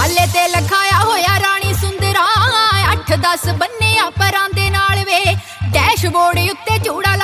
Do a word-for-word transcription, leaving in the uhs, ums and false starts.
छाले ते लखाया होया रानी सुंदरा अठ दस बन्ने परां दे नाल वे डैशबोर्ड उत्ते चूड़ा